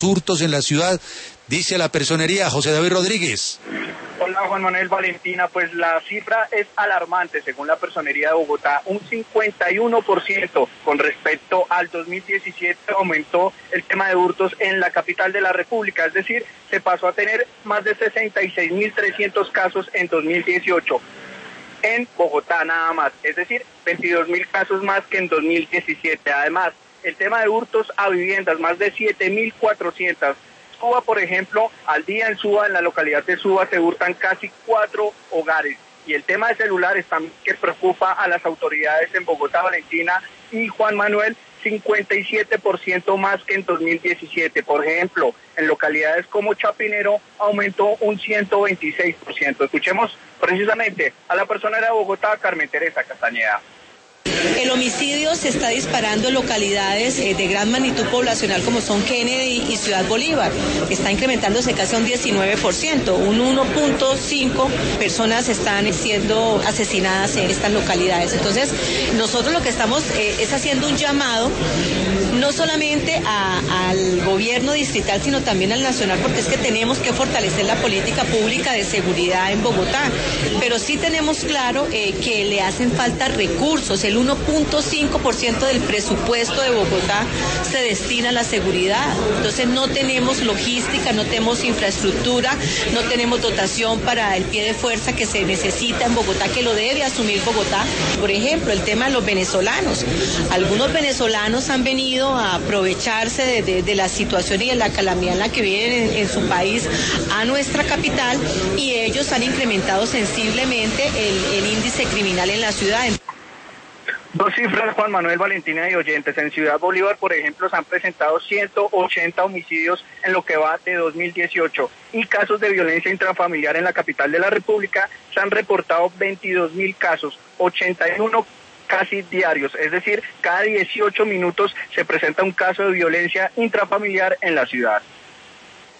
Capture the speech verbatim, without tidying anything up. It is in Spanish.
hurtos en la ciudad, dice la personería. José David Rodríguez. Hola Juan Manuel, Valentina, pues la cifra es alarmante según la Personería de Bogotá, un cincuenta y uno por ciento con respecto al dos mil diecisiete aumentó el tema de hurtos en la capital de la República, es decir, se pasó a tener más de sesenta y seis mil trescientos casos en dos mil dieciocho, en Bogotá nada más, es decir, veintidós mil casos más que en dos mil diecisiete, además el tema de hurtos a viviendas, más de siete mil cuatrocientas. Suba, por ejemplo, al día en Suba, en la localidad de Suba, se hurtan casi cuatro hogares. Y el tema de celulares también que preocupa a las autoridades en Bogotá, Valentina y Juan Manuel, cincuenta y siete por ciento más que en dos mil diecisiete. Por ejemplo, en localidades como Chapinero aumentó un ciento veintiséis por ciento. Escuchemos precisamente a la personera de Bogotá, Carmen Teresa Castañeda. El homicidio se está disparando en localidades eh, de gran magnitud poblacional como son Kennedy y Ciudad Bolívar. Está incrementándose casi a un diecinueve por ciento. Un uno punto cinco personas están siendo asesinadas en estas localidades. Entonces, nosotros lo que estamos eh, es haciendo un llamado no solamente a, al gobierno distrital, sino también al nacional, porque es que tenemos que fortalecer la política pública de seguridad en Bogotá. Pero sí tenemos claro eh, que le hacen falta recursos. El uno punto cinco por ciento del presupuesto de Bogotá se destina a la seguridad. Entonces no tenemos logística, no tenemos infraestructura, no tenemos dotación para el pie de fuerza que se necesita en Bogotá, que lo debe asumir Bogotá. Por ejemplo, el tema de los venezolanos. Algunos venezolanos han venido a aprovecharse de, de, de la situación y de la calamidad en la que viven en, en su país a nuestra capital, y ellos han incrementado sensiblemente el, el índice criminal en la ciudad. Dos cifras, Juan Manuel, Valentina y oyentes. En Ciudad Bolívar, por ejemplo, se han presentado ciento ochenta homicidios en lo que va de dos mil dieciocho, y casos de violencia intrafamiliar en la capital de la República se han reportado veintidós mil casos, ochenta y uno casi diarios, es decir, cada dieciocho minutos se presenta un caso de violencia intrafamiliar en la ciudad.